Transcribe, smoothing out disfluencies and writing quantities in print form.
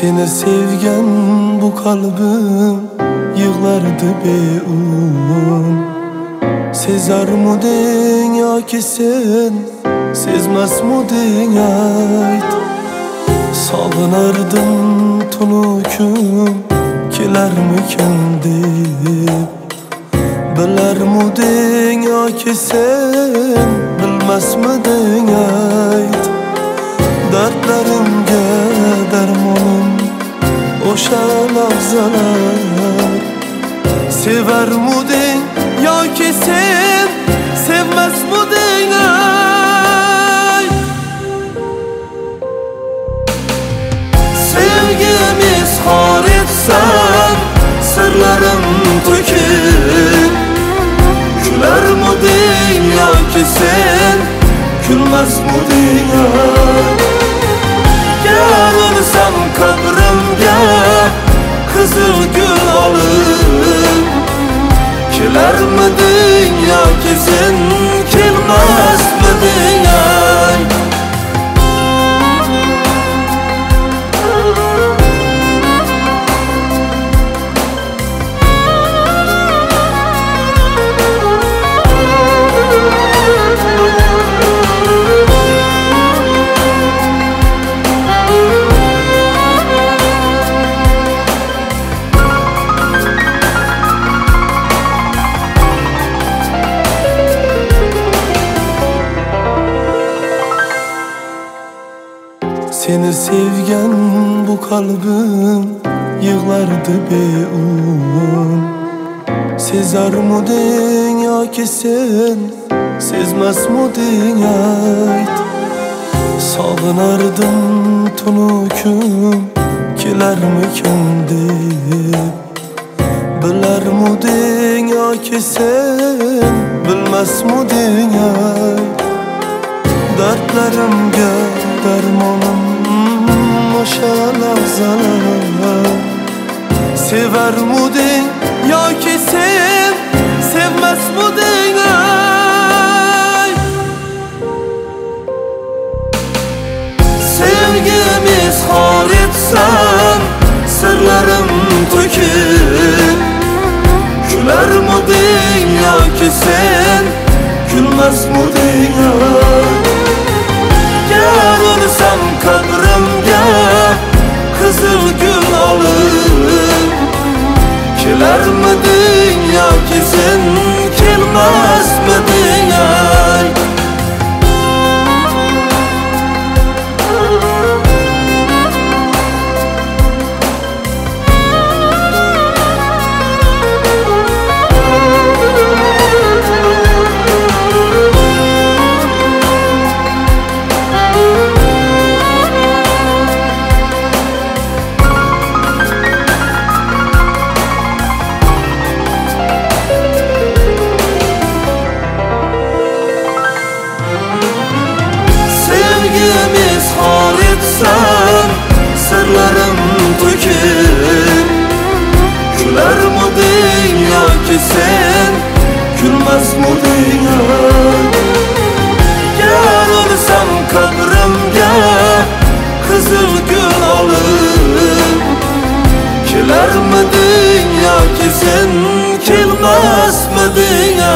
Seni sevgen bu kalbim yığlardı beun. Sezarmudin yoki sen sezmasmudin ayt. Sog'inardim tunu kun kelarmikin deb. Bilarmudin yoki sen bilmasmidin ayt. Dardlarimga darmonim o'sha lahzalar. Sevarmuding yoki sen sevmasmiding ay. Sevgim izhor etsam sirlarim to'kib. Kularmiding yoki sen kulmasmiding ay. Gelirsam kabrimga qizil gul olib. Kelarmiding yoki sen kelmasmiding ay. Seni sevgen bu kalbim yığlardı beun. Sezarmudin yoki sen sezmasmiding ayt. Sog'inardim tunu kun kelarmikin deb. Bilarmuding yoki sen bilmasmiding ayt. Dardlarimga darmonim o'sha lahzalar. Sevarmuding yoki sen sevmasmiding ay. Sevgim izhor etsam sirlarim to'kib. Kularmiding yoki sen kulmasmiding ay. Gelirsam kabrimga qizil gul olib. Kelarmiding yoki sen kelmasmiding ay. Sevgim izhor etsam sirlarim to'kib. Kularmiding yoki sen kulmasmiding ay. Gelirsam kabrimga qizil gul olib. Kelarmiding yoki sen kelmasmiding